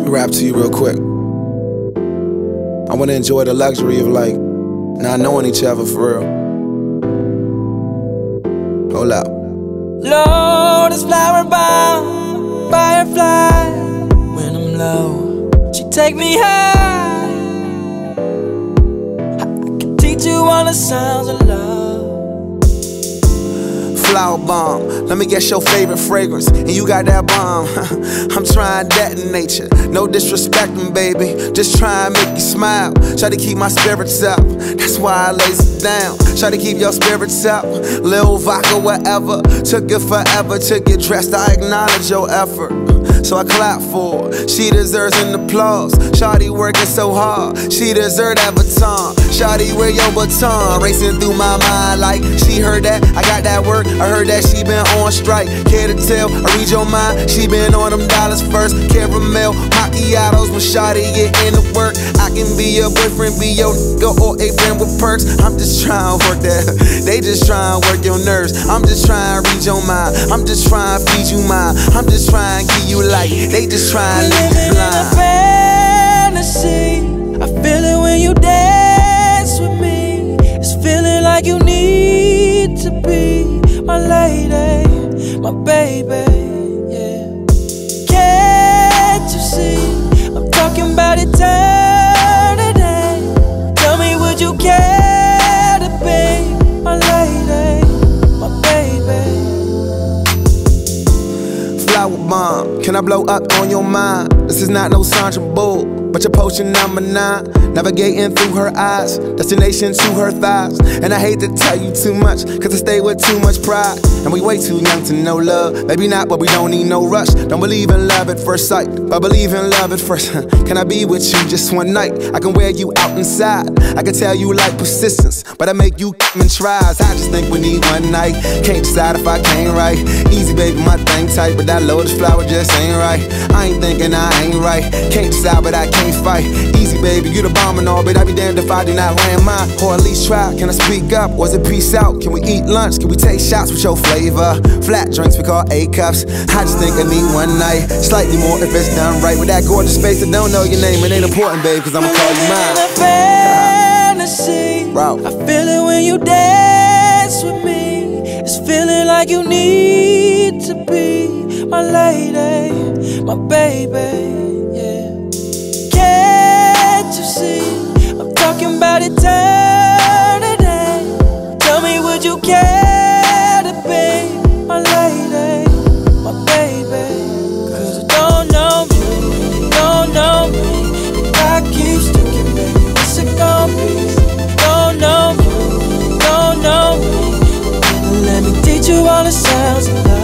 rap to you real quick. I wanna enjoy the luxury of like not knowing each other for real. Hold up. Lord is flower bound, firefly. When I'm low, she take me high. I can teach you all the sounds of love. Flower bomb, let me guess your favorite fragrance, and you got that bomb. I'm trying that in nature, no disrespecting, baby. Just try and make you smile. Try to keep my spirits up, that's why I lays it down. Try to keep your spirits up, Lil Vodka, whatever. Took it forever to get dressed, I acknowledge your effort, so I clap for her. She deserves an applause. Shawty working so hard, she deserve that baton. Shawty, wear your baton, racing through my mind like she heard that I got that work. I heard that she been on strike. Care to tell? I read your mind. She been on them dollars first. Caramel macchiatos when Shawty get into work. I can be your boyfriend, be your nigga, or a friend with perks. I'm just trying to work that. They just trying to work your nerves. I'm just trying to read your mind. I'm just trying to feed you mine. I'm just trying to give you light. They just trying to leave you blind. In a fantasy, I feel it when you dance with me. It's feeling like you need to be my lady, my baby, yeah. Can't you see? I'm talking about eternity. Tell me, would you care to be my lady, my baby? Flower bomb, can I blow up on your mind? This is not no Sandra Bull, but your potion number 9. Navigating through her eyes, destination to her thighs. And I hate to tell you too much, cause I stay with too much pride. And we way too young to know love. Maybe not, but we don't need no rush. Don't believe in love at first sight, but believe in love at first. Can I be with you just one night? I can wear you out inside. I can tell you like persistence, but I make you in tries. I just think we need one night. Can't decide if I came right. Easy baby, my thing tight, but that lotus flower just ain't right. I ain't thinking I ain't right. Can't decide, but I can't fight. Easy baby, you the bomb and all, but I be damned if I do not land mine. Or at least try. Can I speak up? Was it peace out? Can we eat lunch? Can we take shots with your flavor? Flat drinks we call A-cups. I just think I need one night, slightly more if it's done right. With that gorgeous face that don't know your name, it ain't important, babe, cause I'ma call you mine. In a fantasy, I feel it when you dance with me. It's feeling like you need to be my lady, my baby, yeah. Can't you see? I'm talking about eternity. Tell me, would you care to be my lady, my baby? Cause I don't know me, you don't know me. If I keep sticking, baby, what's it gon' be? Don't know me, you don't know me. Let me teach you all the sounds of love.